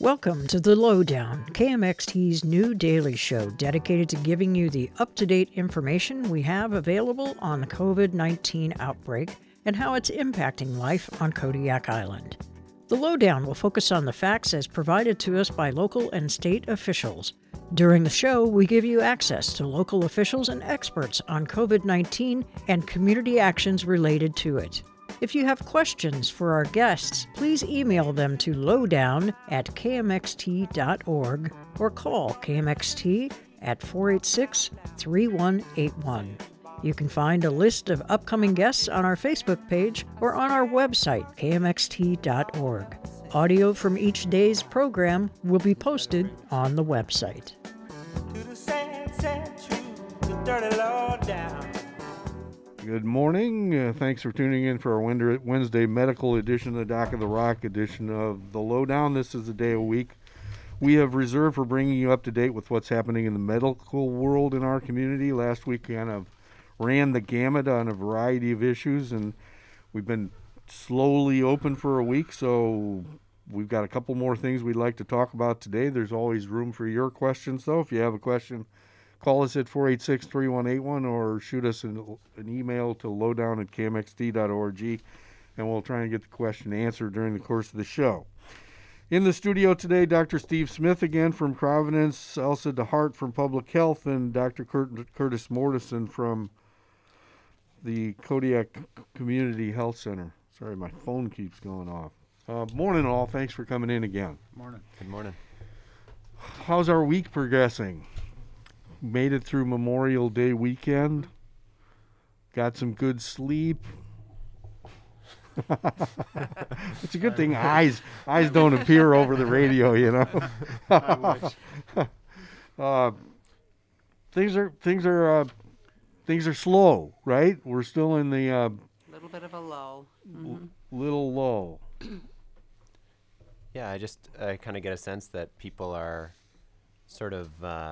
Welcome to The Lowdown, KMXT's new daily show dedicated to giving you the up-to-date information we have available on the COVID-19 outbreak and how it's impacting life on Kodiak Island. The Lowdown will focus on the facts as provided to us by local and state officials. During the show, we give you access to local officials and experts on COVID-19 and community actions related to it. If you have questions for our guests, please email them to lowdown@kmxt.org or call KMXT at 486-3181. You can find a list of upcoming guests on our Facebook page or on our website, kmxt.org. Audio from each day's program will be posted on the website. To the sad, sad truth, the dirty lowdown. Good morning. Thanks for tuning in for our Wednesday medical edition of the Doc of the Rock edition of The Lowdown. This is the day a week we have reserved for bringing you up to date with what's happening in the medical world in our community. Last week kind of ran the gamut on a variety of issues, and we've been slowly open for a week, so we've got a couple more things we'd like to talk about today. There's always room for your questions, though. If you have a question, call us at 486-3181 or shoot us an email to lowdown@kmxt.org, and we'll try and get the question answered during the course of the show. In the studio today, Dr. Steve Smith again from Providence, Elsa DeHart from Public Health, and Dr. Curtis Mortison from the Kodiak Community Health Center. Sorry, my phone keeps going off. Morning all. Thanks for coming in again. Morning. Good morning. How's our week progressing? Made it through Memorial Day weekend. Got some good sleep. It's a good thing eyes don't appear over the radio, you know. I wish. Things are slow, right? We're still in the Little bit of a lull. little lull. Yeah, I kind of get a sense that people are sort of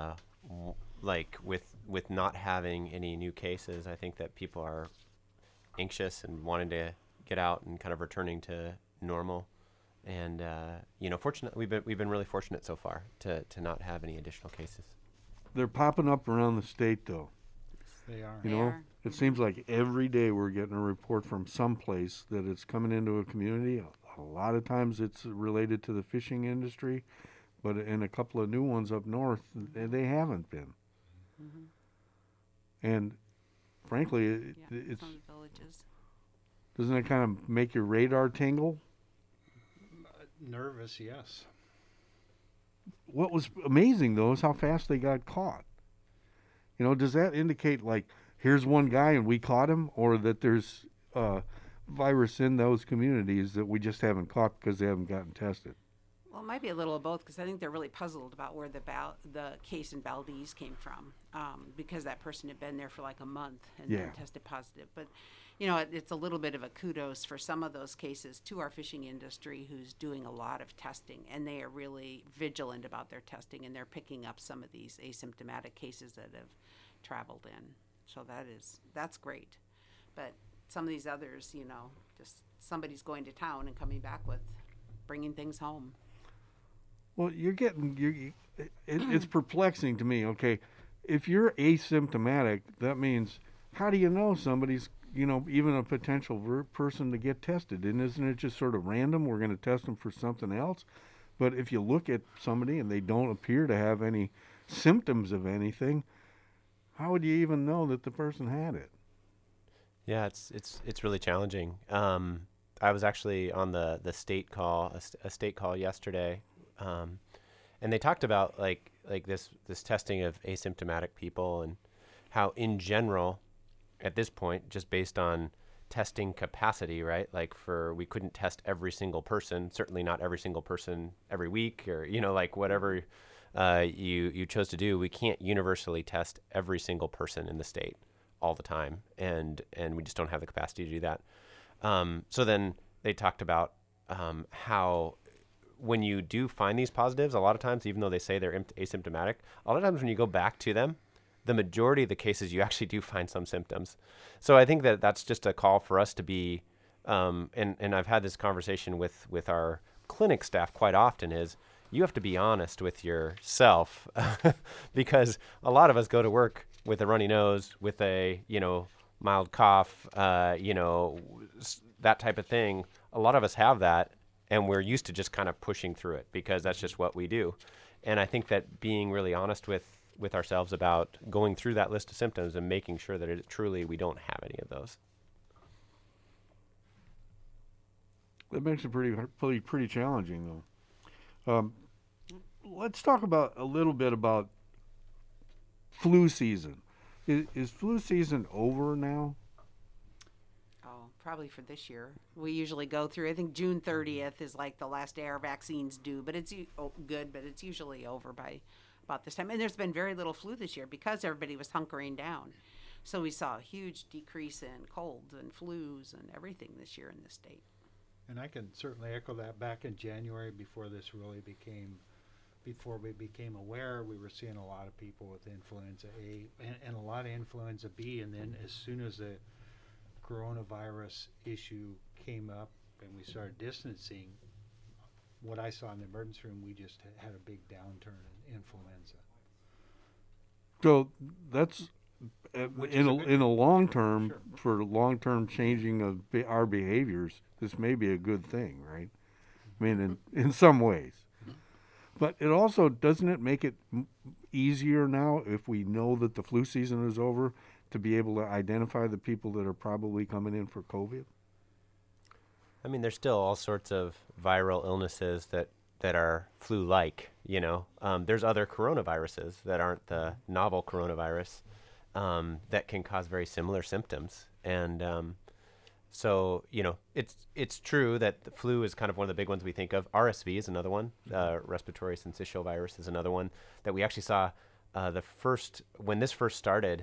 like with not having any new cases. I think that people are anxious and wanting to get out and kind of returning to normal. And fortunately, we've been really fortunate so far to not have any additional cases. They're popping up around the state, though. They are. You know, it seems like every day we're getting a report from someplace that it's coming into a community. A lot of times it's related to the fishing industry, but in a couple of new ones up north, they haven't been. Mm-hmm. And frankly, it's some villages. doesn't it kind of make your radar tingle? Nervous, yes. What was amazing, though, is how fast they got caught. You know, does that indicate, like, here's one guy and we caught him, or that there's virus in those communities that we just haven't caught because they haven't gotten tested? Well, it might be a little of both, because I think they're really puzzled about where the case in Valdez came from, because that person had been there for like a month and then tested positive. But, you know, it's a little bit of a kudos for some of those cases to our fishing industry, who's doing a lot of testing, and they are really vigilant about their testing, and they're picking up some of these asymptomatic cases that have traveled in. So that's great. But some of these others, you know, just somebody's going to town and coming back with bringing things home. Well, it's perplexing to me. Okay, if you're asymptomatic, that means, how do you know somebody's, you know, even a potential person to get tested? And isn't it just sort of random? We're going to test them for something else. But if you look at somebody and they don't appear to have any symptoms of anything, how would you even know that the person had it? Yeah, it's really challenging. I was actually on the state call, a state call yesterday, and they talked about like this testing of asymptomatic people, and how in general, at this point, just based on testing capacity, right? Like we couldn't test every single person, certainly not every single person every week, or, you know, like whatever you chose to do. We can't universally test every single person in the state all the time, and we just don't have the capacity to do that. So then they talked about how when you do find these positives, a lot of times, even though they say they're asymptomatic, a lot of times when you go back to them, the majority of the cases you actually do find some symptoms. So I think that that's just a call for us to be, and I've had this conversation with our clinic staff quite often, is you have to be honest with yourself because a lot of us go to work with a runny nose, with a, mild cough, that type of thing. A lot of us have that, and we're used to just kind of pushing through it because that's just what we do. And I think that being really honest with ourselves about going through that list of symptoms and making sure that it truly we don't have any of those. That makes it pretty challenging, though. Let's talk a little bit about flu season. Is flu season over now? Oh, probably for this year. We usually go through, I think June 30th is like the last day our vaccines due, but it's good, but it's usually over by about this time. And there's been very little flu this year because everybody was hunkering down. So we saw a huge decrease in colds and flus and everything this year in the state. And I can certainly echo that. Back in January, before we became aware, we were seeing a lot of people with influenza A and a lot of influenza B. And then as soon as the coronavirus issue came up and we started distancing, what I saw in the emergency room, we just had a big downturn in influenza. So that's in a long term, Sure. for long term changing of our behaviors. This may be a good thing, right? I mean, in some ways. But it also, doesn't it make it easier now if we know that the flu season is over to be able to identify the people that are probably coming in for COVID? I mean, there's still all sorts of viral illnesses that are flu-like, There's other coronaviruses that aren't the novel coronavirus that can cause very similar symptoms. And so, it's true that the flu is kind of one of the big ones we think of. RSV is another one. Respiratory syncytial virus is another one that we actually saw when this first started.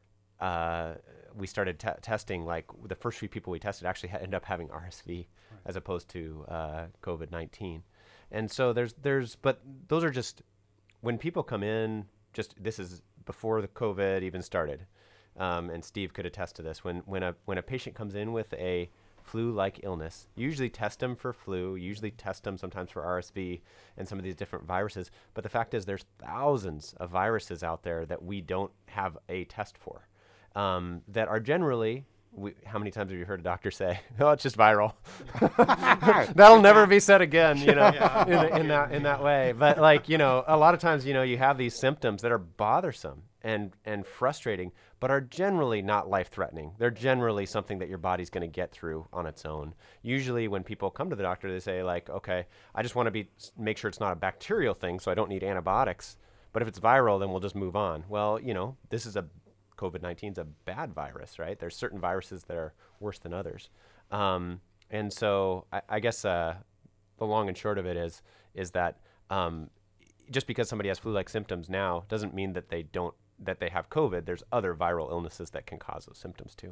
We started testing, like the first few people we tested actually ended up having RSV as opposed to COVID-19. And so but those are just, when people come in, this is before the COVID even started. And Steve could attest to this. When a patient comes in with a flu-like illness, you usually test them for flu, you usually test them sometimes for RSV and some of these different viruses. But the fact is there's thousands of viruses out there that we don't have a test for, that are generally, how many times have you heard a doctor say, "Oh, it's just viral"? That'll never be said again, in that way. But a lot of times, you have these symptoms that are bothersome and frustrating, but are generally not life-threatening. They're generally something that your body's going to get through on its own. Usually when people come to the doctor, they say okay, I just want to make sure it's not a bacterial thing, so I don't need antibiotics. But if it's viral, then we'll just move on. Well, this is COVID-19 is a bad virus, right? There's certain viruses that are worse than others. And so I guess the long and short of it is that just because somebody has flu-like symptoms now doesn't mean that they have COVID. There's other viral illnesses that can cause those symptoms too.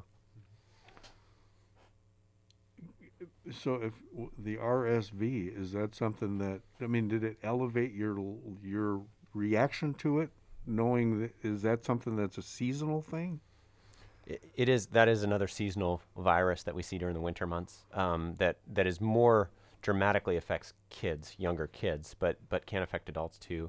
So if the RSV, is that something that, did it elevate your reaction to it? Knowing is that something that's a seasonal thing? It is. That is another seasonal virus that we see during the winter months. That is more dramatically affects younger kids, but can affect adults too.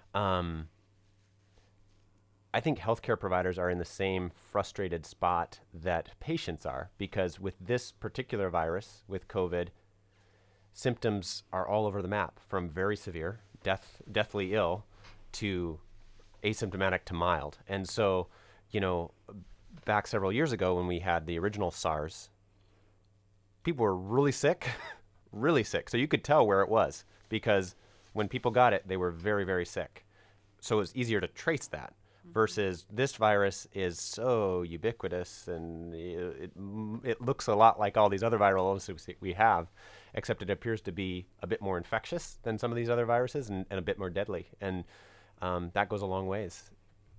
I think healthcare providers are in the same frustrated spot that patients are, because with this particular virus, with COVID, symptoms are all over the map, from very severe, deathly ill, to asymptomatic to mild. And so, back several years ago when we had the original SARS, people were really sick, really sick. So you could tell where it was, because when people got it, they were very, very sick. So it was easier to trace that, versus this virus is so ubiquitous, and it looks a lot like all these other viral illnesses we have, except it appears to be a bit more infectious than some of these other viruses and a bit more deadly. And that goes a long ways.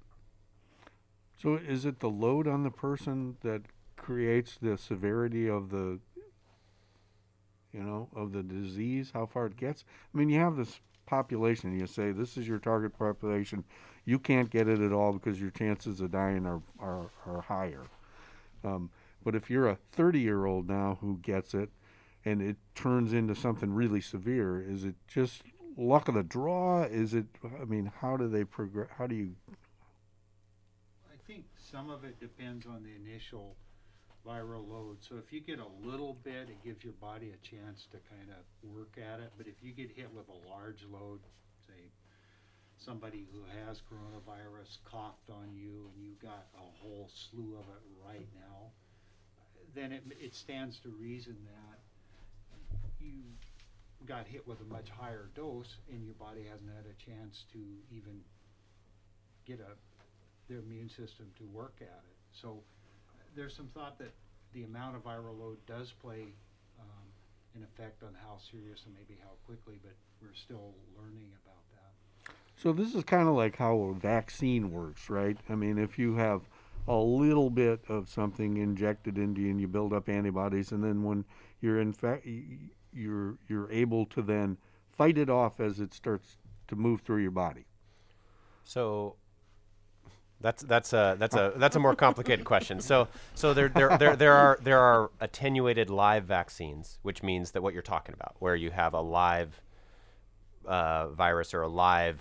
So is it the load on the person that creates the severity of the disease, how far it gets? You have this population, you say this is your target population, you can't get it at all because your chances of dying are higher. But if you're a 30-year-old now who gets it and it turns into something really severe, is it just luck of the draw? Is it? I mean, how do they progress? How do you? I think some of it depends on the initial viral load. So if you get a little bit, it gives your body a chance to kind of work at it. But if you get hit with a large load, say somebody who has coronavirus coughed on you and you got a whole slew of it right now, then it stands to reason that you got hit with a much higher dose and your body hasn't had a chance to even get their immune system to work at it. So there's some thought that the amount of viral load does play an effect on how serious and maybe how quickly, but we're still learning about that. So this is kind of like how a vaccine works, right? I mean, if you have a little bit of something injected into you and you build up antibodies, and then when you're you're able to then fight it off as it starts to move through your body. So that's a more complicated question. So there are attenuated live vaccines, which means that what you're talking about, where you have a live virus or a live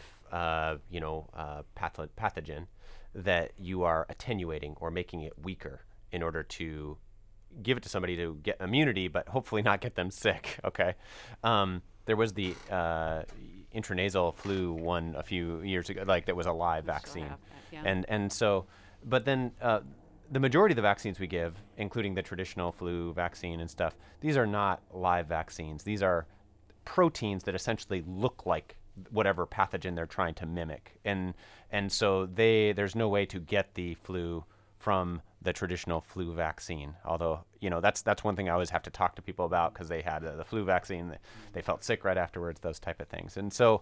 pathogen that you are attenuating or making it weaker in order to give it to somebody to get immunity, but hopefully not get them sick. Okay. There was the intranasal flu one a few years ago, like that was a live vaccine. And so, but then the majority of the vaccines we give, including the traditional flu vaccine and stuff, these are not live vaccines. These are proteins that essentially look like whatever pathogen they're trying to mimic. And so there's no way to get the flu from the traditional flu vaccine. Although, that's one thing I always have to talk to people about, because they had the flu vaccine, they felt sick right afterwards, those type of things. And so,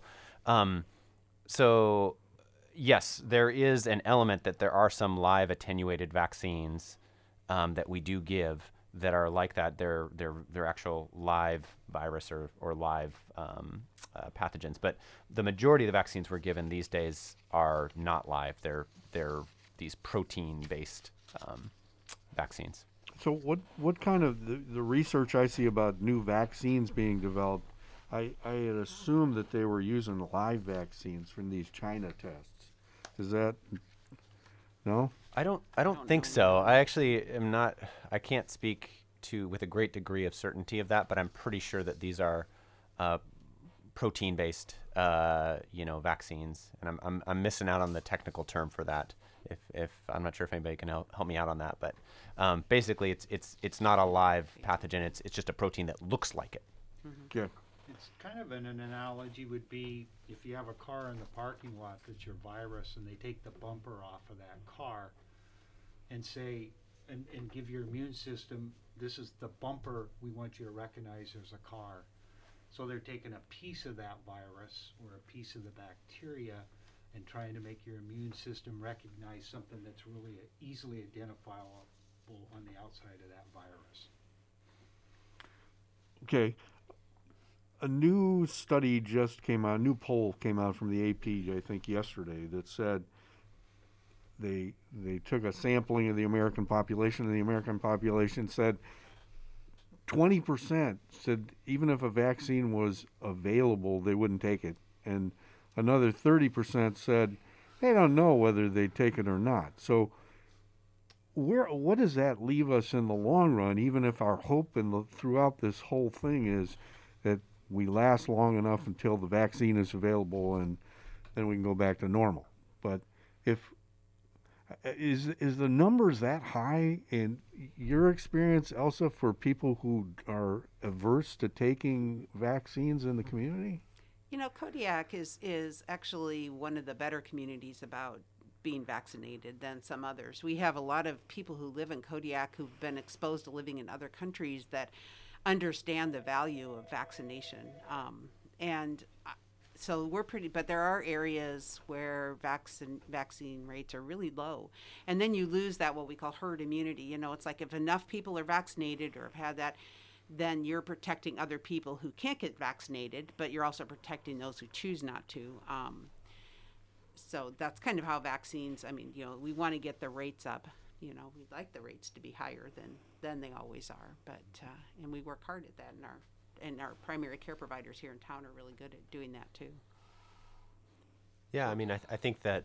yes, there is an element that there are some live attenuated vaccines that we do give that are like that. They're actual live virus or live pathogens. But the majority of the vaccines we're given these days are not live. They're these protein-based vaccines. So what kind of the research I see about new vaccines being developed, I had assumed that they were using live vaccines from these China tests. Is that no? I don't think so. I actually am not. I can't speak to with a great degree of certainty of that, but I'm pretty sure that these are protein-based, vaccines. And I'm missing out on the technical term for that. If I'm not sure if anybody can help me out on that, but basically it's not a live pathogen. It's just a protein that looks like it. Mm-hmm. Yeah. It's kind of an analogy would be if you have a car in the parking lot that's your virus, and they take the bumper off of that car and say and give your immune system, this is the bumper we want you to recognize as a car. So they're taking a piece of that virus or a piece of the bacteria and trying to make your immune system recognize something that's really easily identifiable on the outside of that virus. Okay. A new study just came out, a new poll came out from the AP, I think yesterday, that said they took a sampling of the American population, and the American population said 20% said even if a vaccine was available, they wouldn't take it. And another 30% said they don't know whether they'd take it or not. So what does that leave us in the long run, even if our hope throughout this whole thing is that we last long enough until the vaccine is available and then we can go back to normal? But is the numbers that high in your experience, Elsa, for people who are averse to taking vaccines in the community? Kodiak is actually one of the better communities about being vaccinated than some others. We have a lot of people who live in Kodiak who've been exposed to living in other countries that understand the value of vaccination. So we're but there are areas where vaccine rates are really low. And then you lose that, what we call herd immunity. It's like if enough people are vaccinated or have had that, then you're protecting other people who can't get vaccinated, but you're also protecting those who choose not to. So that's kind of how vaccines, we want to get the rates up. We'd like the rates to be higher than they always are, but and we work hard at that in our and our primary care providers here in town are really good at doing that too. Yeah, I mean, I think that,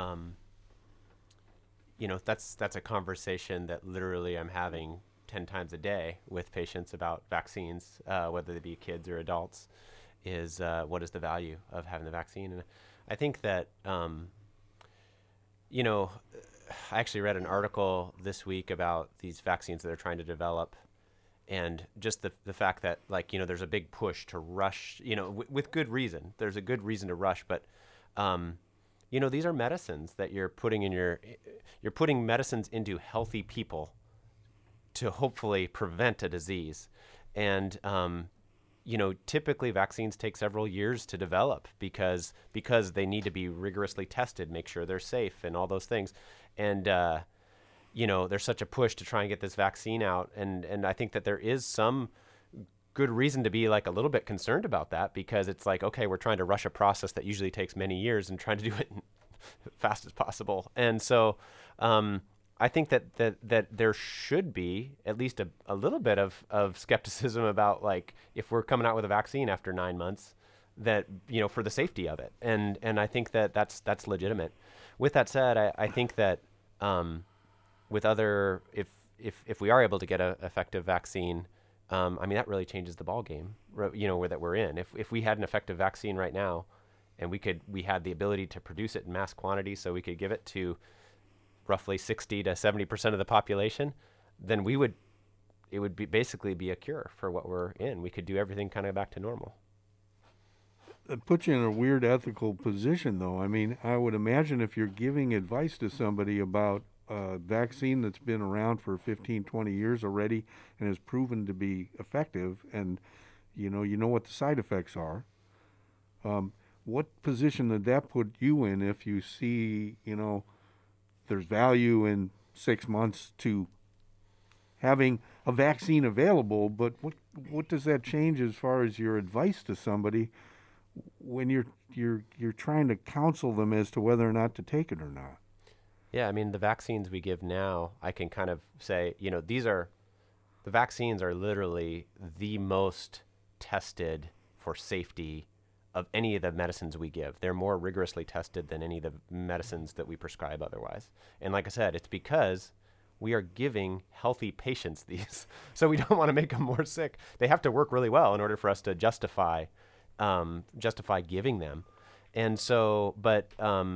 that's a conversation that literally I'm having 10 times a day with patients about vaccines, whether they be kids or adults, is what is the value of having the vaccine? And I think that, I actually read an article this week about these vaccines that they're trying to develop, and just the fact that, there's a big push to rush, with good reason. There's a good reason to rush, but, these are medicines that you're putting you're putting medicines into healthy people to hopefully prevent a disease. And, typically vaccines take several years to develop because they need to be rigorously tested, make sure they're safe and all those things. And, there's such a push to try and get this vaccine out. And I think that there is some good reason to be a little bit concerned about that, because it's okay, we're trying to rush a process that usually takes many years and trying to do it fast as possible. And so, I think that there should be at least a little bit of skepticism about if we're coming out with a vaccine after 9 months, that, for the safety of it. And I think that that's legitimate. With that said, I think that with if we are able to get an effective vaccine, that really changes the ball game, that we're in. If we had an effective vaccine right now, and we had the ability to produce it in mass quantity, so we could give it to roughly 60 to 70% of the population, then it would basically be a cure for what we're in. We could do everything kind of back to normal. It puts you in a weird ethical position, though. I mean, I would imagine if you're giving advice to somebody about a vaccine that's been around for 15, 20 years already and has proven to be effective, and you know what the side effects are, what position did that put you in if you see, there's value in 6 months to having a vaccine available, but what does that change as far as your advice to somebody when you're trying to counsel them as to whether or not to take it or not? Yeah, I mean, the vaccines we give now, I can kind of say, the vaccines are literally the most tested for safety of any of the medicines we give. They're more rigorously tested than any of the medicines that we prescribe otherwise. And like I said, it's because we are giving healthy patients these. So we don't want to make them more sick. They have to work really well in order for us to justify giving them. And so, but,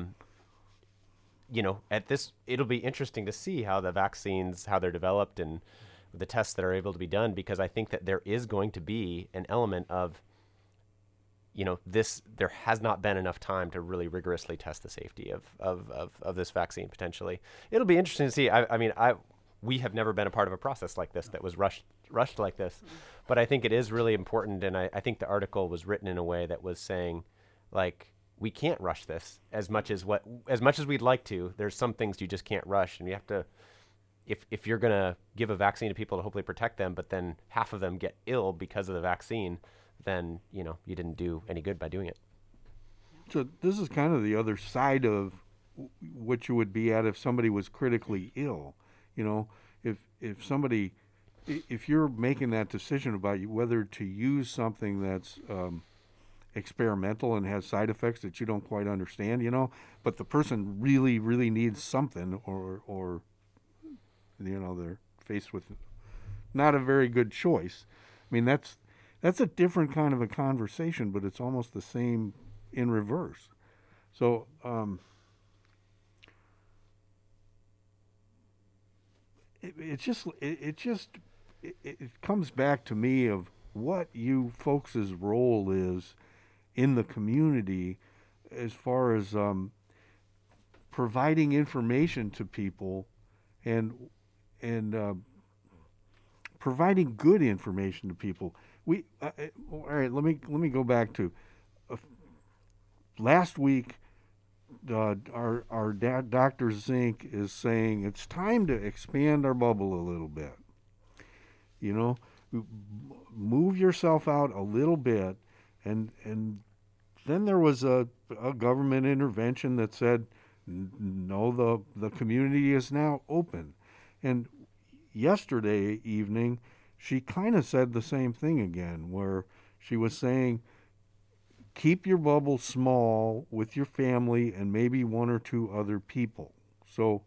it'll be interesting to see how the vaccines, how they're developed and the tests that are able to be done, because I think that there is going to be an element of, there has not been enough time to really rigorously test the safety of this vaccine potentially. It'll be interesting to see. We have never been a part of a process like this that was rushed like this, but I think it is really important. And I think the article was written in a way that was saying, we can't rush this as much as we'd like to. There's some things you just can't rush, and you have to, if you're going to give a vaccine to people to hopefully protect them, but then half of them get ill because of the vaccine, then, you didn't do any good by doing it. So this is kind of the other side of what you would be at if somebody was critically ill. If you're making that decision about whether to use something that's experimental and has side effects that you don't quite understand, but the person really, really needs something, or they're faced with not a very good choice. I mean, that's a different kind of a conversation, but it's almost the same in reverse. So, it comes back to me of what you folks' role is in the community as far as providing information to people and providing good information to people. All right. Let me go back to last week. Our Dr. Zink is saying it's time to expand our bubble a little bit. Move yourself out a little bit, and then there was a government intervention that said no, the community is now open. And yesterday evening, she kind of said the same thing again, where she was saying, keep your bubble small with your family and maybe one or two other people. So,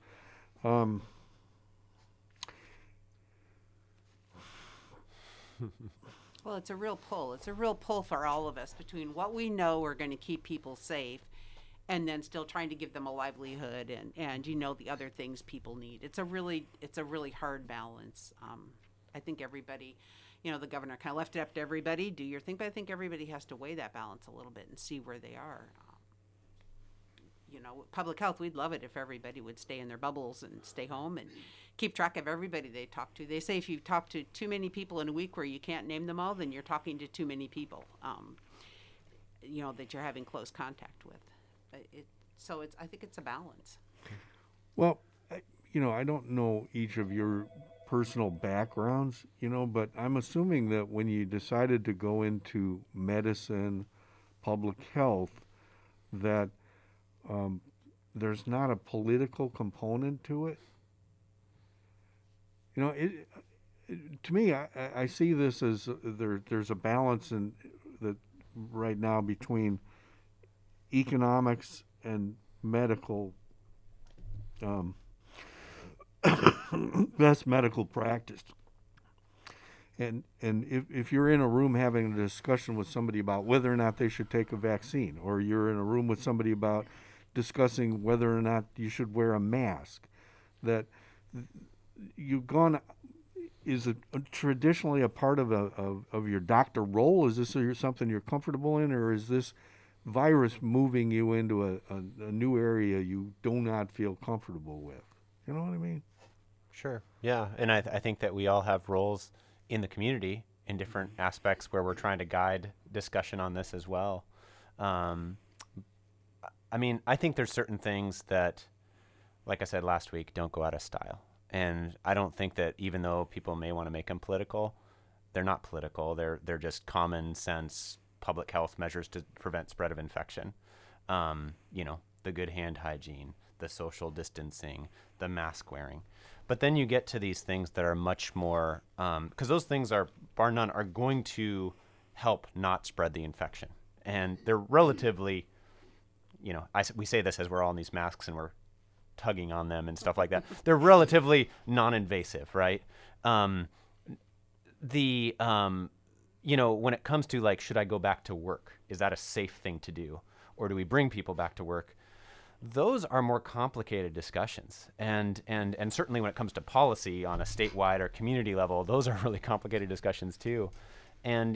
Well, it's a real pull. It's a real pull for all of us between what we know are going to keep people safe and then still trying to give them a livelihood and the other things people need. It's a really hard balance. I think everybody, the governor kind of left it up to everybody, do your thing, but I think everybody has to weigh that balance a little bit and see where they are. Public health, we'd love it if everybody would stay in their bubbles and stay home and keep track of everybody they talk to. They say if you talk to too many people in a week where you can't name them all, then you're talking to too many people, that you're having close contact with. I think it's a balance. well, I don't know each of your personal backgrounds, but I'm assuming that when you decided to go into medicine, public health, that there's not a political component to it. To me, I see this as there's a balance in that right now between economics and medical, best medical practice. And if you're in a room having a discussion with somebody about whether or not they should take a vaccine, or you're in a room with somebody about discussing whether or not you should wear a mask, that you've gone, is it traditionally a part of your doctor role? Is this something you're comfortable in, or is this virus moving you into a new area you do not feel comfortable with? You know what I mean? Sure. Yeah. And I think that we all have roles in the community in different aspects where we're trying to guide discussion on this as well. I think there's certain things that, like I said last week, don't go out of style. And I don't think that even though people may want to make them political, they're not political. They're just common sense public health measures to prevent spread of infection. The good hand hygiene, the social distancing, the mask wearing. But then you get to these things that are much more, because those things are, bar none, are going to help not spread the infection. And they're relatively, we say this as we're all in these masks and we're tugging on them and stuff like that. They're relatively non-invasive, right? When it comes to like, should I go back to work? Is that a safe thing to do? Or do we bring people back to work? Those are more complicated discussions. And certainly when it comes to policy on a statewide or community level, those are really complicated discussions too. And,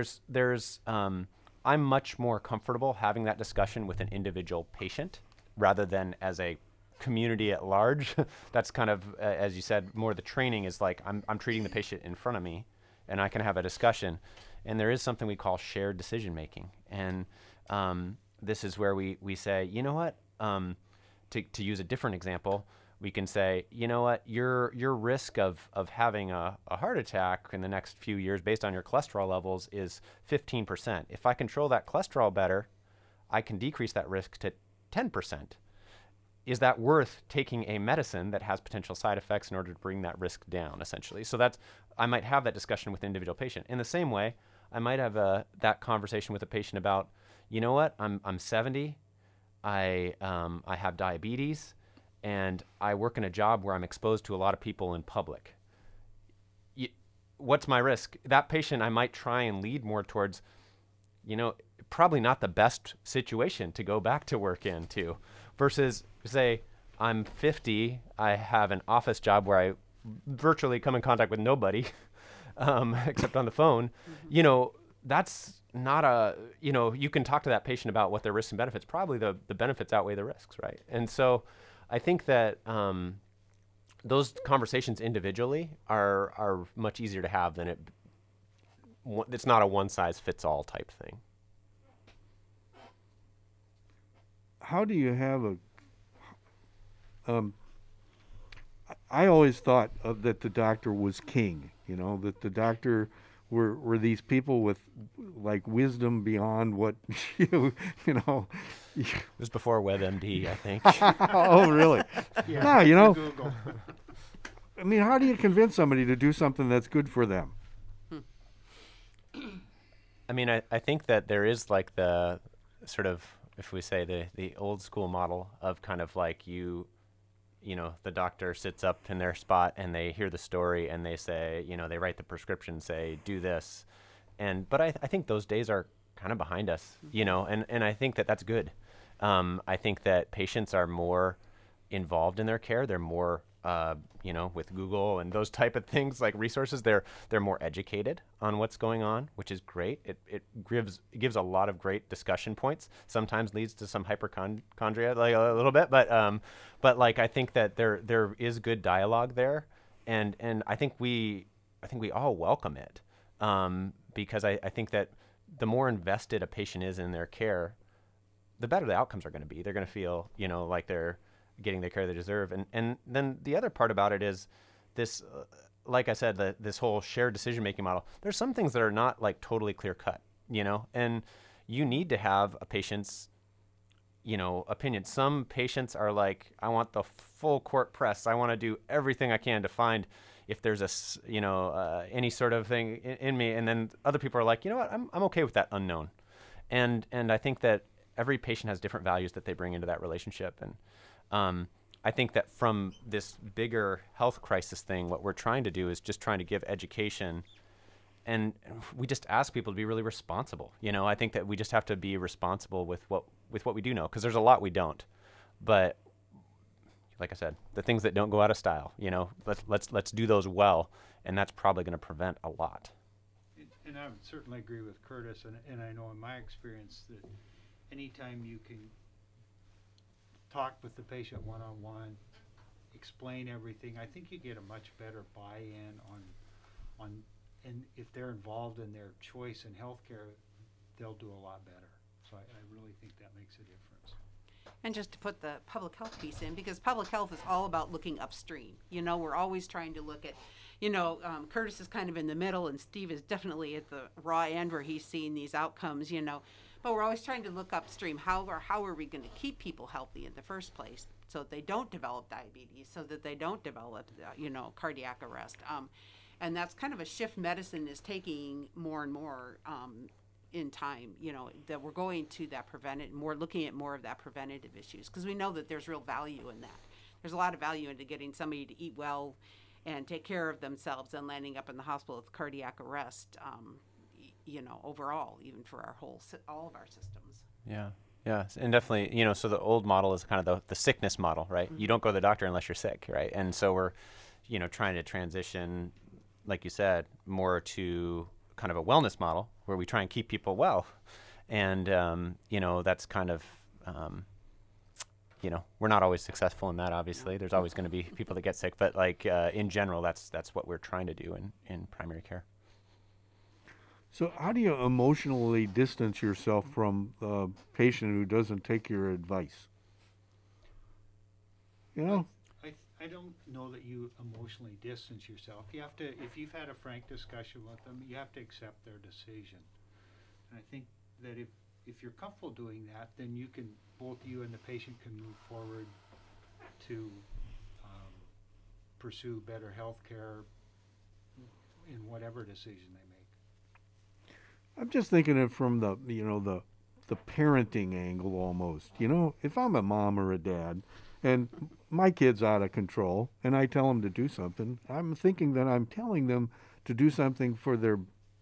I'm much more comfortable having that discussion with an individual patient rather than as a community at large. That's kind of, as you said, more the training is like, I'm treating the patient in front of me and I can have a discussion. And there is something we call shared decision making. And this is where we say, you know what, to use a different example, we can say, you know what, your risk of having a heart attack in the next few years based on your cholesterol levels is 15%. If I control that cholesterol better, I can decrease that risk to 10%. Is that worth taking a medicine that has potential side effects in order to bring that risk down, essentially? So I might have that discussion with an individual patient. In the same way, I might have that conversation with a patient about, you know what, I'm 70, I have diabetes, and I work in a job where I'm exposed to a lot of people in public. What's my risk? That patient I might try and lead more towards, probably not the best situation to go back to work into, versus say, I'm 50, I have an office job where I virtually come in contact with nobody except on the phone. That's not you can talk to that patient about what their risks and benefits. Probably the benefits outweigh the risks, right? And so I think that those conversations individually are much easier to have than it's not a one-size-fits-all type thing. How do you have I always thought that the doctor was king, that the doctor were these people with like wisdom beyond what It was before WebMD, I think. Oh, really? Yeah, No, Google. I mean, how do you convince somebody to do something that's good for them? I mean, I think that there is like the sort of, if we say the old school model of kind of like the doctor sits up in their spot and they hear the story and they say, they write the prescription, say, do this. But I think those days are kind of behind us, and I think that that's good. I think that patients are more involved in their care. They're more, with Google and those type of things like resources, they're more educated on what's going on, which is great. It gives a lot of great discussion points. Sometimes leads to some hypochondria, like a little bit, but like I think that there is good dialogue there, and I think we all welcome it, because I think that the more invested a patient is in their care, the better the outcomes are going to be. They're going to feel, like they're getting the care they deserve. And then the other part about it is this, like I said, this whole shared decision-making model. There's some things that are not like totally clear cut, and you need to have a patient's, opinion. Some patients are like, I want the full court press. I want to do everything I can to find if there's any sort of thing in me. And then other people are like, you know what, I'm okay with that unknown. And I think that every patient has different values that they bring into that relationship. And I think that from this bigger health crisis thing, what we're trying to do is just trying to give education, and we just ask people to be really responsible. I think that we just have to be responsible with what we do know, because there's a lot we don't. But like I said, the things that don't go out of style, let's do those well, and that's probably going to prevent a lot. And I would certainly agree with Curtis, and I know in my experience that anytime you can talk with the patient one-on-one, explain everything, I think you get a much better buy-in on and if they're involved in their choice in healthcare, they'll do a lot better. So I really think that makes a difference. And just to put the public health piece in, because public health is all about looking upstream. We're always trying to look at, Curtis is kind of in the middle, and Steve is definitely at the raw end where he's seeing these outcomes, But we're always trying to look upstream. How are we going to keep people healthy in the first place, so that they don't develop diabetes, so that they don't develop, cardiac arrest. And that's kind of a shift medicine is taking more and more in time, that we're going to that looking at more of that preventative issues, because we know that there's real value in that. There's a lot of value into getting somebody to eat well and take care of themselves and landing up in the hospital with cardiac arrest, overall, even for all of our systems. Yeah. Yeah, and definitely, so the old model is kind of the sickness model, right? Mm-hmm. You don't go to the doctor unless you're sick, right? And so we're, trying to transition, like you said, more to kind of a wellness model where we try and keep people well. And, that's kind of, we're not always successful in that, obviously. There's always going to be people that get sick. But, in general, that's what we're trying to do in primary care. So how do you emotionally distance yourself from the patient who doesn't take your advice? I don't know that you emotionally distance yourself. You have to, if you've had a frank discussion with them, you have to accept their decision. And I think that if you're comfortable doing that, then both you and the patient can move forward to pursue better health care in whatever decision they make. I'm just thinking of from the parenting angle almost. If I'm a mom or a dad and my kid's out of control and I tell them to do something, I'm thinking that I'm telling them to do something for their,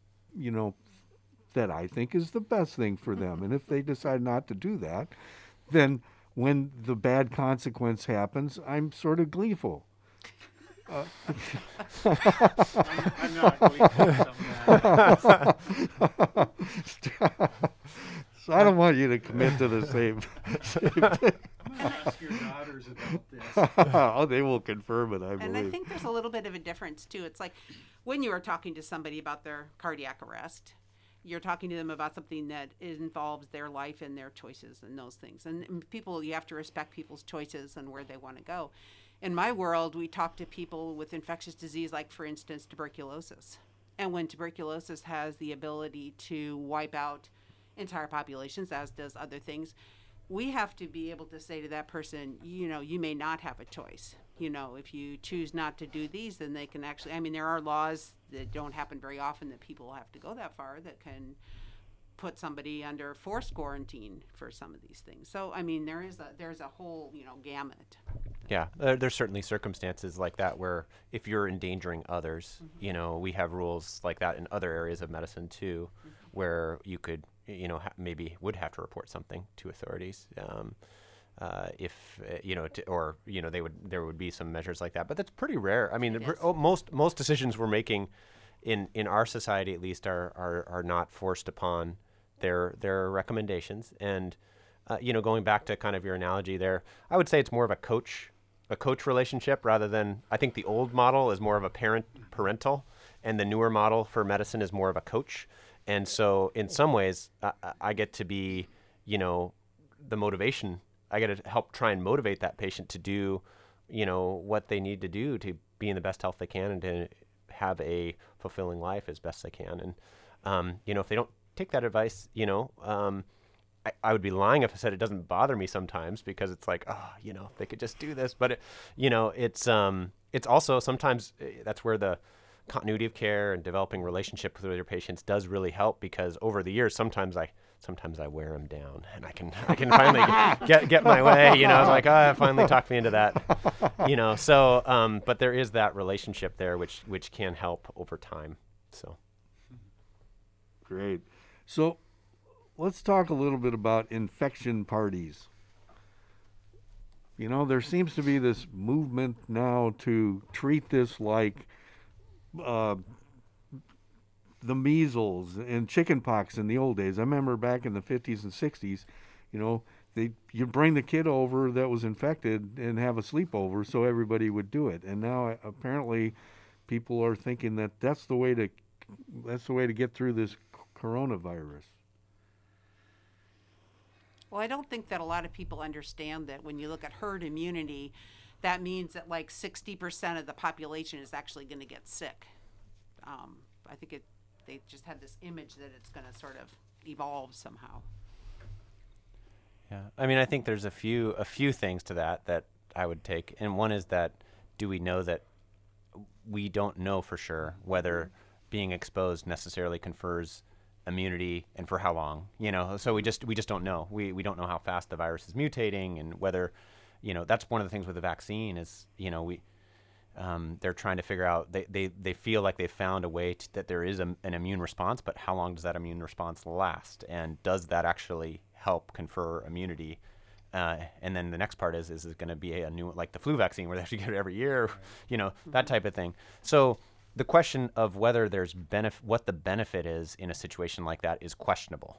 that I think is the best thing for them. And if they decide not to do that, then when the bad consequence happens, I'm sort of gleeful. I'm not gleeful. So I don't want you to commit to the same thing. I'm going to ask your daughters about this. Oh, they will confirm it, I believe. And I think there's a little bit of a difference, too. It's like when you are talking to somebody about their cardiac arrest, you're talking to them about something that involves their life and their choices and those things. And people, you have to respect people's choices and where they want to go. In my world, we talk to people with infectious disease, like, for instance, tuberculosis. And when tuberculosis has the ability to wipe out entire populations, as does other things, we have to be able to say to that person, you may not have a choice. If you choose not to do these, then they can actually, there are laws that don't happen very often that people have to go that far that can put somebody under forced quarantine for some of these things. So I mean, there's a whole gamut. Yeah, there's certainly circumstances like that where if you're endangering others, we have rules like that in other areas of medicine too, where you could, maybe would have to report something to authorities. If there would be some measures like that, but that's pretty rare. I mean, most decisions we're making in our society, at least, are not forced upon. Their recommendations, and going back to kind of your analogy there, I would say it's more of a coach relationship rather than, I think the old model is more of a parental, and the newer model for medicine is more of a coach. And so in some ways, I get to be, the motivation. I get to help try and motivate that patient to do, what they need to do to be in the best health they can and to have a fulfilling life as best they can. And, if they don't take that advice, I would be lying if I said it doesn't bother me sometimes, because it's like, they could just do this. But, it's also sometimes that's where the continuity of care and developing relationship with your patients does really help, because over the years, sometimes I wear them down and I can finally get my way, it's like, finally talked me into that, so, but there is that relationship there, which can help over time. So. Great. So let's talk a little bit about infection parties. There seems to be this movement now to treat this like the measles and chickenpox in the old days. I remember back in the 50s and 60s, you bring the kid over that was infected and have a sleepover so everybody would do it. And now apparently people are thinking that that's the way to get through this coronavirus. Well, I don't think that a lot of people understand that when you look at herd immunity, that means that like 60% of the population is actually going to get sick. I think they just had this image that it's going to sort of evolve somehow. Yeah, I mean, I think there's a few things to that I would take, and one is that do we know that we don't know for sure whether being exposed necessarily confers immunity and for how long, so we just don't know. We don't know how fast the virus is mutating, and whether, that's one of the things with the vaccine is, they're trying to figure out, they feel like they've found a way that there is an immune response, but how long does that immune response last? And does that actually help confer immunity? And then the next part is it going to be a new, like the flu vaccine where they have to get it every year, that type of thing. So the question of whether there's what the benefit is in a situation like that is questionable.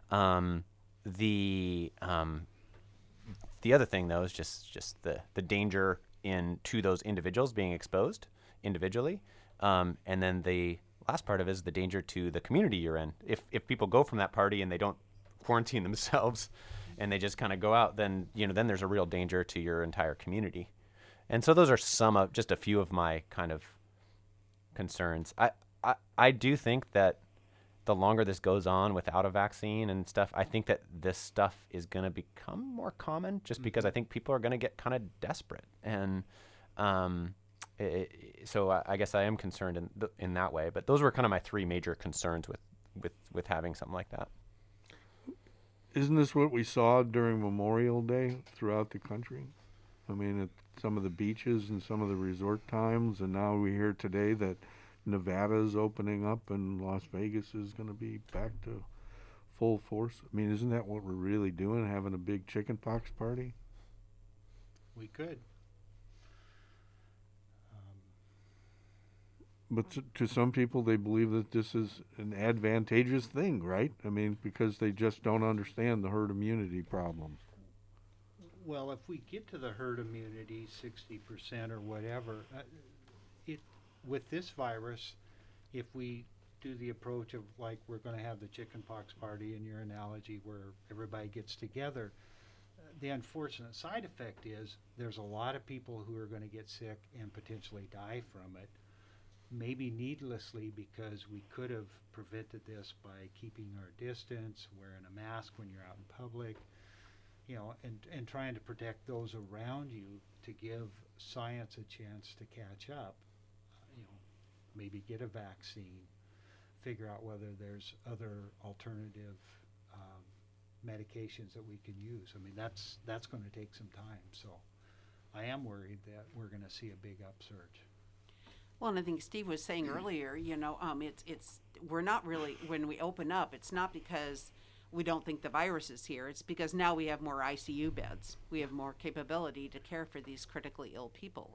The other thing, though, is just the danger to those individuals being exposed individually, and then the last part of it is the danger to the community you're in. If people go from that party and they don't quarantine themselves, and they just kind of go out, then then there's a real danger to your entire community. And so those are just a few of my kind of concerns. I do think that the longer this goes on without a vaccine and stuff, I think that this stuff is going to become more common, just because I think people are going to get kind of desperate. And so I guess I am concerned in that way. But those were kind of my three major concerns with having something like that. Isn't this what we saw during Memorial Day throughout the country? I mean, at some of the beaches and some of the resort towns, and now we hear today that Nevada is opening up and Las Vegas is going to be back to full force. I mean, isn't that what we're really doing, having a big chickenpox party? We could. But to some people, they believe that this is an advantageous thing, right? I mean, because they just don't understand the herd immunity problems. Well, if we get to the herd immunity, 60% or whatever, with this virus, if we do the approach of like we're going to have the chickenpox party in your analogy where everybody gets together, the unfortunate side effect is there's a lot of people who are going to get sick and potentially die from it, maybe needlessly, because we could have prevented this by keeping our distance, wearing a mask when you're out in public, and trying to protect those around you to give science a chance to catch up. Maybe get a vaccine, figure out whether there's other alternative medications that we can use. I mean, that's going to take some time. So I am worried that we're going to see a big upsurge. Well, and I think Steve was saying earlier, it's we're not really, when we open up, it's not because we don't think the virus is here. It's because now we have more ICU beds. We have more capability to care for these critically ill people.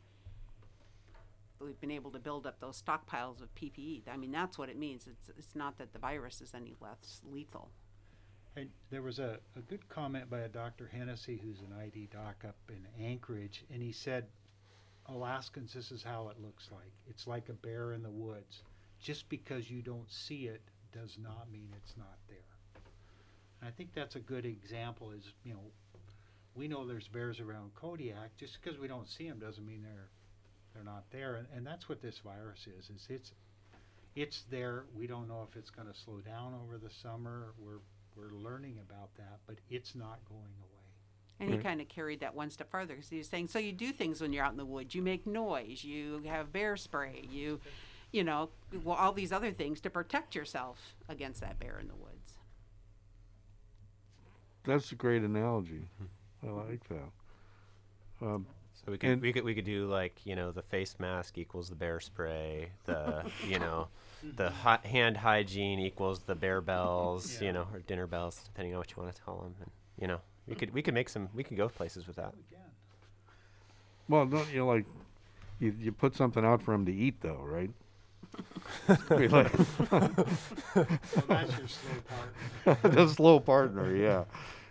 We've been able to build up those stockpiles of PPE. I mean, that's what it means. It's not that the virus is any less lethal. And there was a good comment by a Dr. Hennessy, who's an ID doc up in Anchorage, and he said, Alaskans, this is how it looks like. It's like a bear in the woods. Just because you don't see it does not mean it's not there. And I think that's a good example is, we know there's bears around Kodiak. Just because we don't see them doesn't mean they're not there. And that's what this virus is it's there. We don't know if it's going to slow down over the summer. We're learning about that, but it's not going away. And he kind of carried that one step farther because he was saying, so you do things when you're out in the woods. You make noise. You have bear spray. All these other things to protect yourself against that bear in the woods. That's a great analogy. I like that. So we could do like, the face mask equals the bear spray, the the hand hygiene equals the bear bells, or dinner bells, depending on what you want to call them. And, we could go places with that. Well, don't you put something out for them to eat though, right? Well, that's your slow partner. The slow partner, yeah.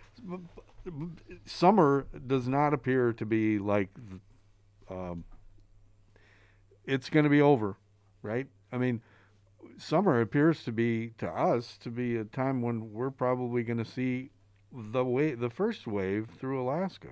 Summer does not appear to be like it's going to be over, right? I mean, summer appears to be, to us, to be a time when we're probably going to see the first wave through Alaska.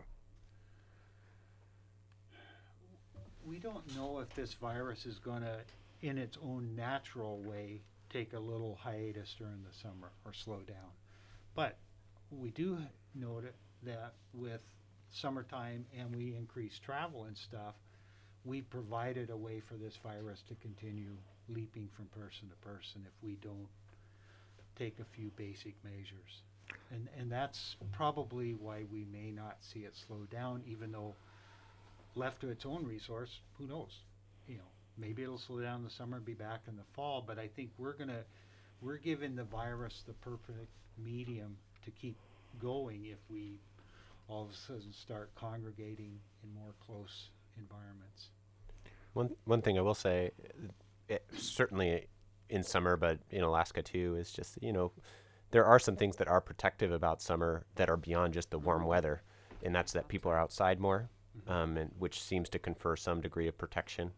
We don't know if this virus is going to, in its own natural way, take a little hiatus during the summer or slow down. But we do know that with summertime and we increase travel and stuff, we provided a way for this virus to continue leaping from person to person if we don't take a few basic measures. And that's probably why we may not see it slow down, even though left to its own resource, who knows? Maybe it'll slow down in the summer and be back in the fall, but I think we're giving the virus the perfect medium to keep going if we all of a sudden start congregating in more close environments. One thing I will say, certainly in summer, but in Alaska too, is just, there are some things that are protective about summer that are beyond just the warm weather, and that's that people are outside more, and which seems to confer some degree of protection.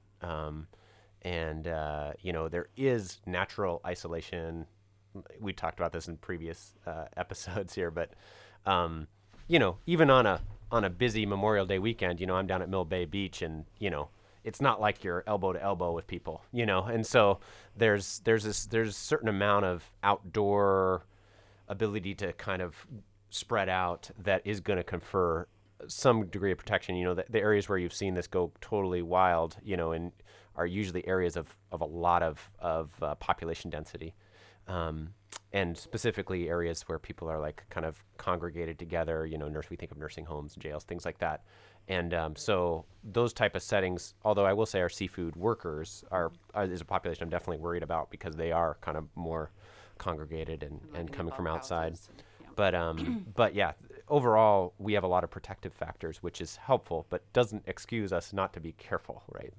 There is natural isolation. We talked about this in previous episodes here, but even on a busy Memorial Day weekend, I'm down at Mill Bay Beach, and it's not like you're elbow to elbow with people, and so there's a certain amount of outdoor ability to kind of spread out that is going to confer some degree of protection. The areas where you've seen this go totally wild, and are usually areas of a lot of population density. And specifically areas where people are like kind of congregated together, we think of nursing homes, jails, things like that. And so those type of settings, although I will say our seafood workers is a population I'm definitely worried about because they are kind of more congregated and coming from outside. But yeah, overall, we have a lot of protective factors, which is helpful, but doesn't excuse us not to be careful, right?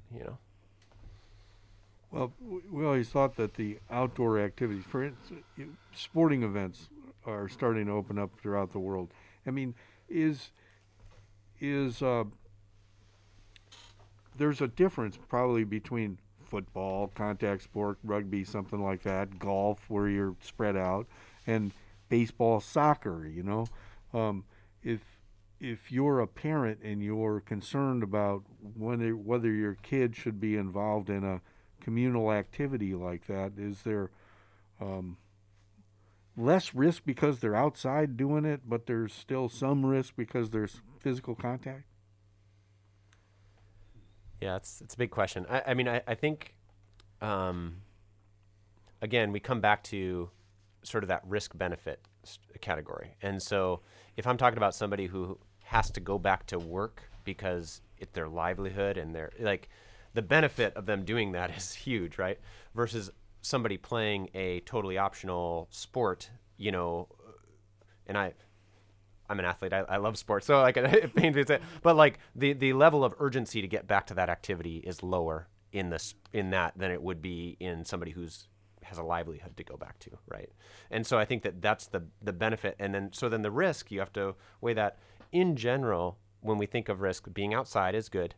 Well, we always thought that the outdoor activities, for instance, sporting events are starting to open up throughout the world. I mean, there's a difference probably between football, contact sport, rugby, something like that, golf where you're spread out, and baseball, soccer, if you're a parent and you're concerned about whether your kid should be involved in a communal activity like that, is there less risk because they're outside doing it, but there's still some risk because there's physical contact? Yeah, it's a big question. I mean, I think again, we come back to sort of that risk benefit category. And so if I'm talking about somebody who has to go back to work because it's their livelihood and they're like, the benefit of them doing that is huge, right? Versus somebody playing a totally optional sport, you know, and I'm an athlete. I love sports, so like it pains me to say, but like the level of urgency to get back to that activity is lower in that than it would be in somebody who's has a livelihood to go back to, right? And so I think that's the benefit, and then the risk, you have to weigh that. In general, when we think of risk, being outside is good.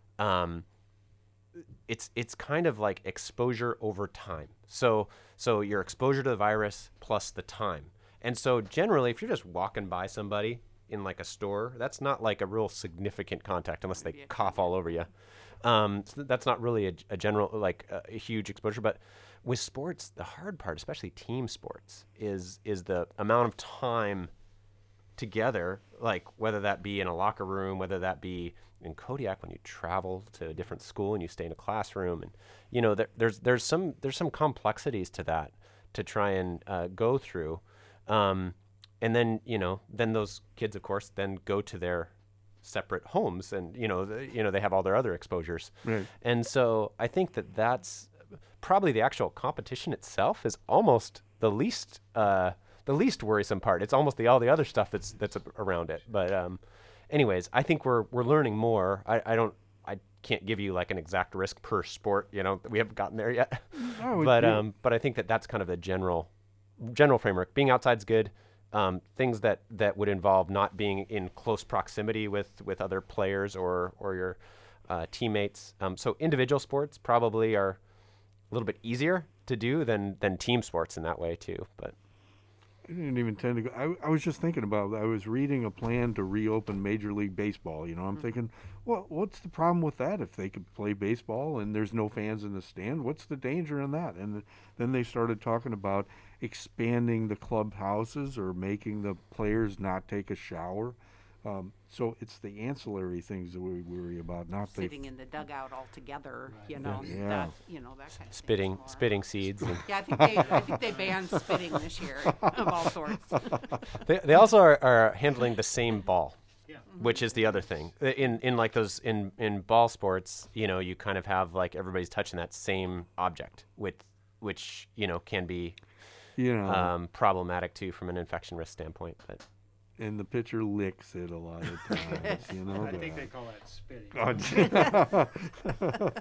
It's kind of like exposure over time. So your exposure to the virus plus the time. And so generally, if you're just walking by somebody in like a store, that's not like a real significant contact unless they cough all over you. So that's not really a general, like a huge exposure. But with sports, the hard part, especially team sports, is the amount of time together, like whether that be in a locker room, whether that be in Kodiak when you travel to a different school and you stay in a classroom, and you know there's some complexities to that to try and go through, and then then those kids of course then go to their separate homes, and they have all their other exposures, right. And so I think that's probably the actual competition itself is almost the least worrisome part. It's almost all the other stuff that's around it. But anyways, I think we're learning more. I can't give you like an exact risk per sport. We haven't gotten there yet. But I think that's kind of the general framework. Being outside's good. Things that would involve not being in close proximity with other players or your teammates. So individual sports probably are a little bit easier to do than team sports in that way too. But I didn't even tend to go. I was just thinking about, I was reading a plan to reopen Major League Baseball. I'm thinking, well, what's the problem with that? If they could play baseball and there's no fans in the stand, what's the danger in that? And then they started talking about expanding the clubhouses or making the players not take a shower. So it's the ancillary things that we worry about, not sitting in the dugout all together, Yeah. that kind of spitting thing. seeds. Yeah, I think they banned spitting this year of all sorts. They also are handling the same ball, Yeah. which is the other thing. In like those in ball sports, you kind of have like everybody's touching that same object, which can be problematic too from an infection risk standpoint, but. And the pitcher licks it a lot of times, I think they call that spitting.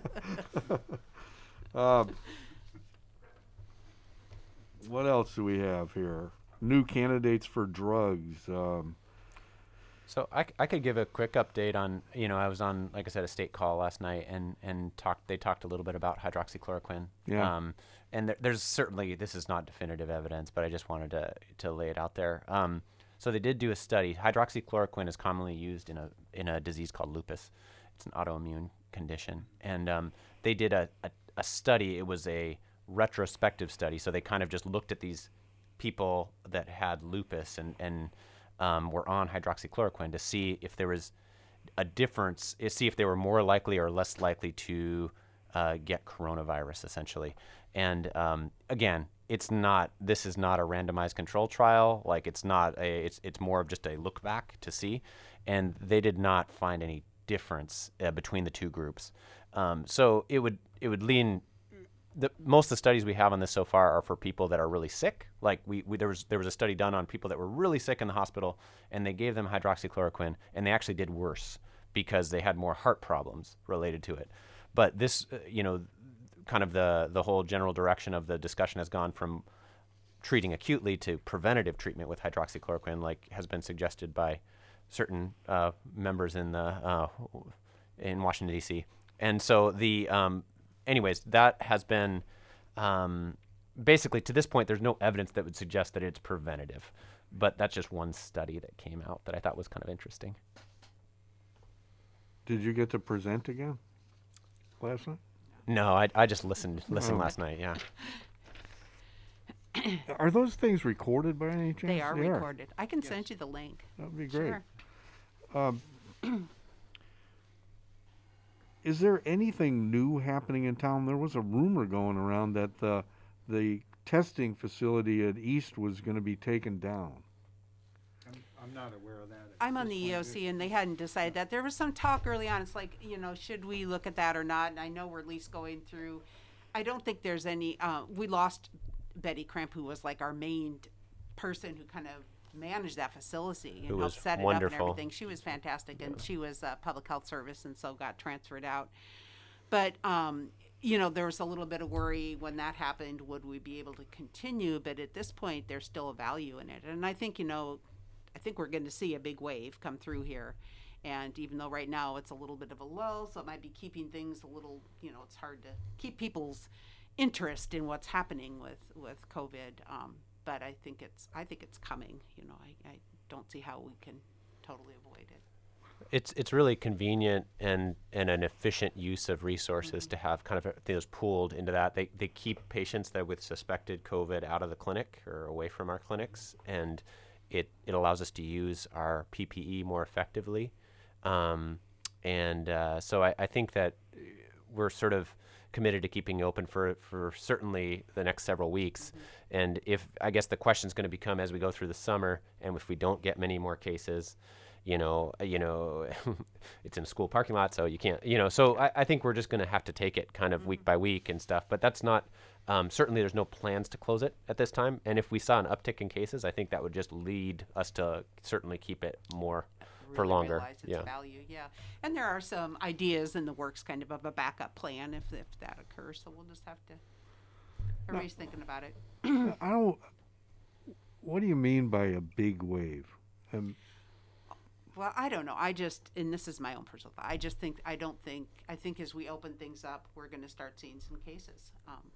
What else do we have here? New candidates for drugs. So I could give a quick update on, I was on, like I said, a state call last night and they talked a little bit about hydroxychloroquine. Yeah. And there's certainly, this is not definitive evidence, but I just wanted to lay it out there. So they did do a study. Hydroxychloroquine is commonly used in a disease called lupus. It's an autoimmune condition. And they did a study. It was a retrospective study. So they kind of just looked at these people that had lupus and were on hydroxychloroquine to see if there was a difference, see if they were more likely or less likely to get coronavirus, essentially. And again, this is not a randomized control trial. Like it's more of just a look back to see, and they did not find any difference between the two groups. So it would lean. Most of the studies we have on this so far are for people that are really sick. Like there was a study done on people that were really sick in the hospital, and they gave them hydroxychloroquine, and they actually did worse because they had more heart problems related to it. But this, kind of the whole general direction of the discussion has gone from treating acutely to preventative treatment with hydroxychloroquine, like has been suggested by certain members in Washington D.C. And so anyways, that has been basically to this point. There's no evidence that would suggest that it's preventative, but that's just one study that came out that I thought was kind of interesting. Did you get to present again last night? No, I just listened last night. Yeah. Are those things recorded by any chance? They are recorded. I can send you the link. That would be great. Sure. Is there anything new happening in town? There was a rumor going around that the testing facility at East was going to be taken down. I'm not aware of that. I'm on the EOC, and they hadn't decided that. There was some talk early on. It's like, should we look at that or not? And I know we're at least going through. I don't think there's any. We lost Betty Cramp, who was like our main person who kind of managed that facility and helped set it up and everything. She was fantastic, and she was public health service, and so got transferred out. But there was a little bit of worry when that happened. Would we be able to continue? But at this point, there's still a value in it, and I think I think we're going to see a big wave come through here. And even though right now it's a little bit of a lull, so it might be keeping things a little, it's hard to keep people's interest in what's happening with COVID. But I think it's coming. I don't see how we can totally avoid it. It's really convenient and an efficient use of resources to have kind of those pooled into that. They keep patients that with suspected COVID out of the clinic or away from our clinics, and it allows us to use our PPE more effectively. So I think that we're sort of committed to keeping open for certainly the next several weeks. And I guess the question is going to become as we go through the summer, and if we don't get many more cases, it's in a school parking lot, so you can't, so I think we're just going to have to take it kind of week by week and stuff, but that's not, certainly there's no plans to close it at this time. And if we saw an uptick in cases, I think that would just lead us to certainly keep it more for longer. Realize its value, and there are some ideas in the works, kind of a backup plan if that occurs. So we'll just have to. Everybody's thinking about it. What do you mean by a big wave? Well, I don't know. And this is my own personal thought. I think as we open things up, we're going to start seeing some cases.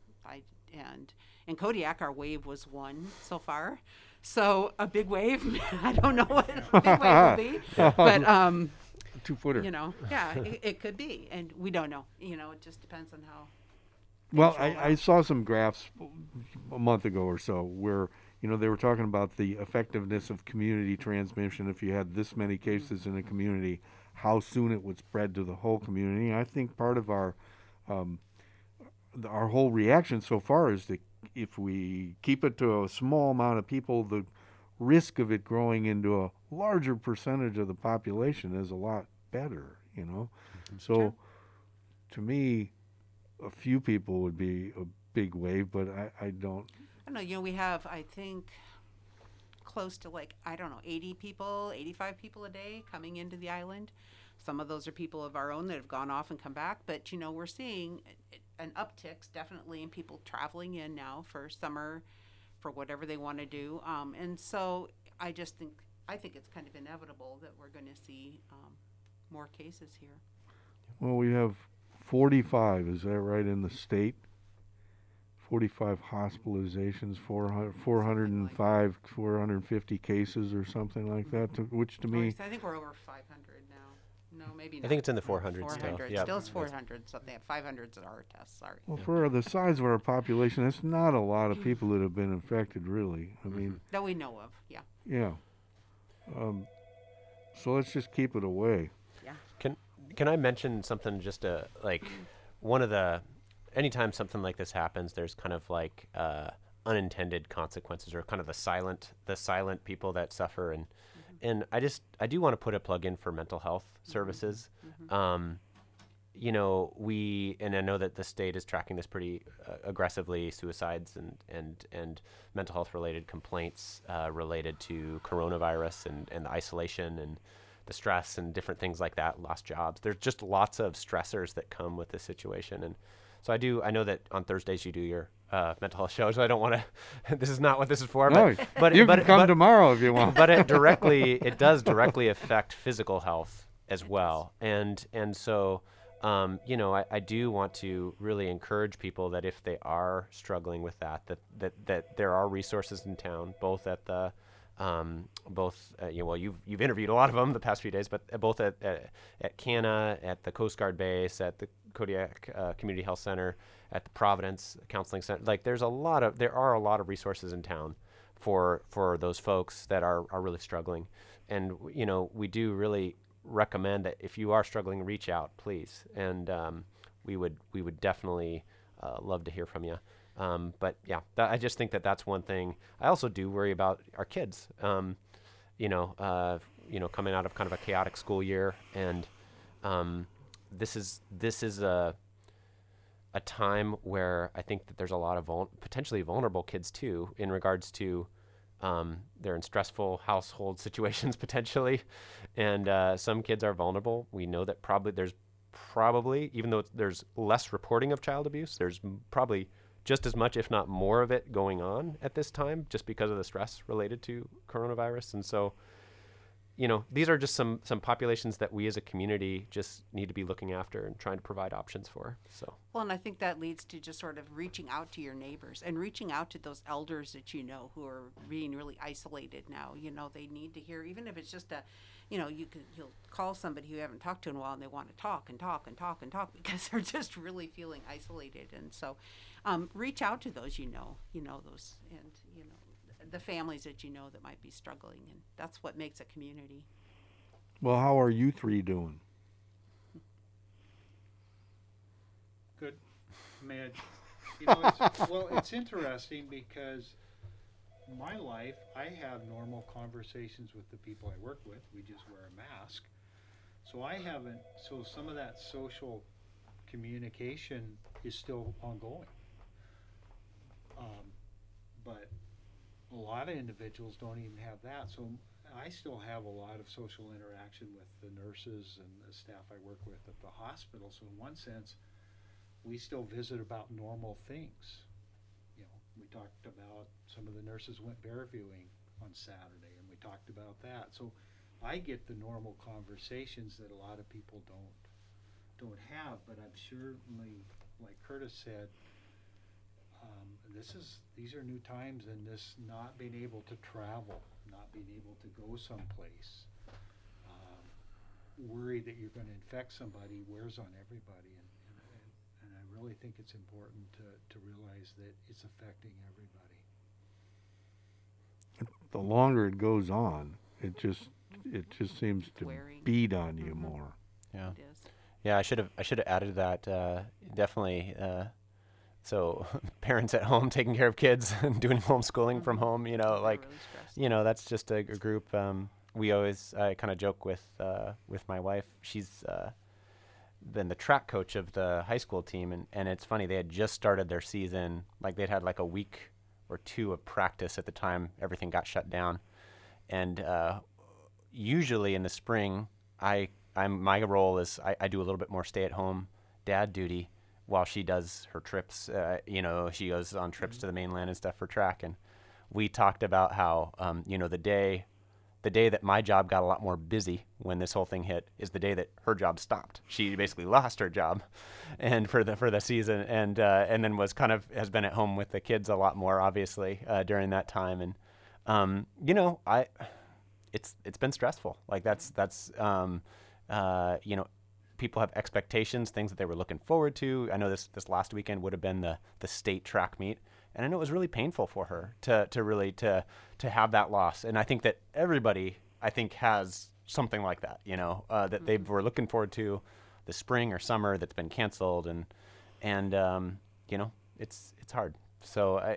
And in Kodiak, our wave was 1 so far. So a big wave, I don't know what a big wave will be, but 2-footer. It could be, and we don't know. It just depends on how. Well, I saw some graphs a month ago or so where they were talking about the effectiveness of community transmission. If you had this many cases in a community, how soon it would spread to the whole community. I think part of our whole reaction so far is that if we keep it to a small amount of people, the risk of it growing into a larger percentage of the population is a lot better, So Sure. To me, a few people would be a big wave, but I don't. I don't know. We have, I think, close to 80 people, 85 people a day coming into the island. Some of those are people of our own that have gone off and come back, but we're seeing an uptick definitely in people traveling in now for summer, for whatever they want to do. And so I think it's kind of inevitable that we're going to see more cases here. Well, we have 45, is that right, in the state? 45 hospitalizations, 405, 450 cases or something like that, which to me... I think we're over 500 now. No, maybe not. I think it's in the 400s 400. still. Yeah. Still it's 400, so they have 500s at our tests, sorry. Well, for the size of our population, that's not a lot of people that have been infected, really. I mean... That we know of, yeah. Yeah. So let's just keep it away. Yeah. Can I mention something just one of the... Anytime something like this happens, there's kind of unintended consequences, or kind of the silent people that suffer, and I do want to put a plug in for mental health services. And I know that the state is tracking this pretty aggressively, suicides and mental health related complaints related to coronavirus and the isolation and the stress and different things like that, lost jobs. There's just lots of stressors that come with this situation. And so I know that on Thursdays you do your mental health show, so I don't want to, this is not what this is for. No, but you can come tomorrow if you want. But it does directly affect physical health as well. And so, I do want to really encourage people that if they are struggling with that there are resources in town, both at the, you've interviewed a lot of them the past few days, but both at CANA, at the Coast Guard base, at the Kodiak Community Health Center, at the Providence Counseling Center. There are a lot of resources in town for those folks that are really struggling. And, we do really recommend that if you are struggling, reach out, please. And we would definitely love to hear from you. But yeah, I just think that that's one thing. I also do worry about our kids. Coming out of kind of a chaotic school year, and this is a time where I think that there's a lot of potentially vulnerable kids too, in regards to they're in stressful household situations potentially, and some kids are vulnerable. We know that there's probably, even though there's less reporting of child abuse, there's probably just as much, if not more of it going on at this time, just because of the stress related to coronavirus. And so, these are just some populations that we as a community just need to be looking after and trying to provide options for. So. Well, and I think that leads to just sort of reaching out to your neighbors and reaching out to those elders that who are being really isolated now. They need to hear, even if it's just you'll call somebody who you haven't talked to in a while and they want to talk and talk and talk and talk because they're just really feeling isolated. And so, reach out to those those, and the families that that might be struggling, and that's what makes a community. Well, how are you three doing? Good. It's interesting because my life, I have normal conversations with the people I work with. We just wear a mask. So some of that social communication is still ongoing. But a lot of individuals don't even have that. So I still have a lot of social interaction with the nurses and the staff I work with at the hospital. So in one sense, we still visit about normal things. We talked about, some of the nurses went bear viewing on Saturday, and we talked about that. So I get the normal conversations that a lot of people don't have, but I'm certainly, like Curtis said, these are new times, and this not being able to travel, not being able to go someplace, worry that you're going to infect somebody wears on everybody, and I really think it's important to realize that it's affecting everybody. The longer it goes on, it just seems to Wearing. beat on you more. Yeah. It is. Yeah, I should have added that. Definitely. So parents at home taking care of kids and doing homeschooling from home, They're really stressed. that's just a group. I kind of joke with my wife. She's been the track coach of the high school team, and it's funny, they had just started their season. Like, they'd had like a week or two of practice at the time everything got shut down. And usually in the spring, my role is I do a little bit more stay-at-home dad duty while she does her trips. She goes on trips to the mainland and stuff for track. And we talked about how the day that my job got a lot more busy when this whole thing hit is the day that her job stopped. She basically lost her job, and for the season, and then has been at home with the kids a lot more, obviously, during that time. And it's been stressful. Like, that's people have expectations, things that they were looking forward to. I know this last weekend would have been the state track meet. And I know it was really painful for her to have that loss. And I think that everybody, has something like that, that they were looking forward to, the spring or summer that's been canceled, and it's hard. So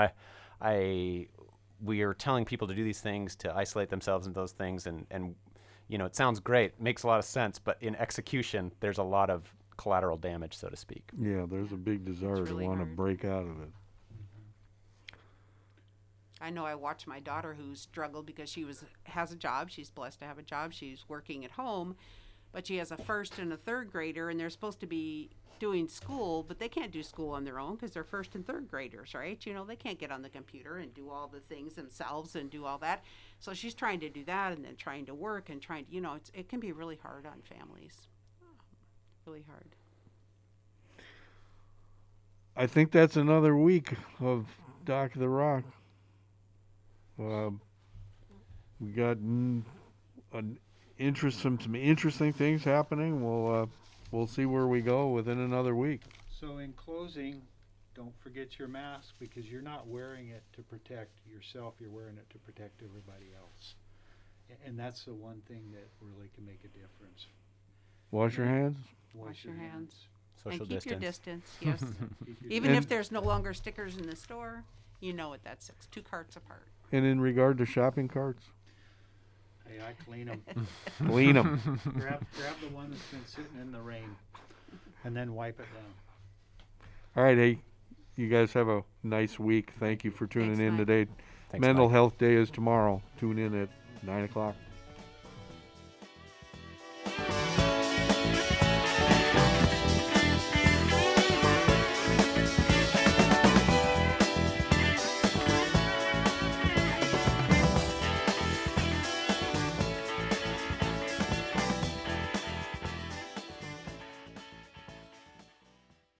we are telling people to do these things, to isolate themselves in those things, and it sounds great, makes a lot of sense, but in execution, there's a lot of collateral damage, so to speak. Yeah, there's a big desire really to want to hard. break out of it. I know I watched my daughter, who struggled because she has a job. She's blessed to have a job. She's working at home, but she has a first and a third grader, and they're supposed to be doing school, but they can't do school on their own because they're first and third graders, right? They can't get on the computer and do all the things themselves and do all that. So she's trying to do that, and then trying to work and trying to, it can be really hard on families. Really hard. I think that's another week of Dock of the Rock. We got some interesting things happening. We'll see where we go within another week. So in closing, don't forget your mask, because you're not wearing it to protect yourself, you're wearing it to protect everybody else. And that's the one thing that really can make a difference. Wash your hands. Wash your hands. Social and keep your distance. distance. Yes. Even And- if there's no longer stickers in the store, you know what that says. 2 carts apart. And in regard to shopping carts, Hey, I clean them. clean them. grab the one that's been sitting in the rain, and then wipe it down. All right, hey, you guys have a nice week. Thank you for tuning Thanks, in Mike. today. Thanks, Mental Mike. Health Day is tomorrow. Tune in at 9 o'clock.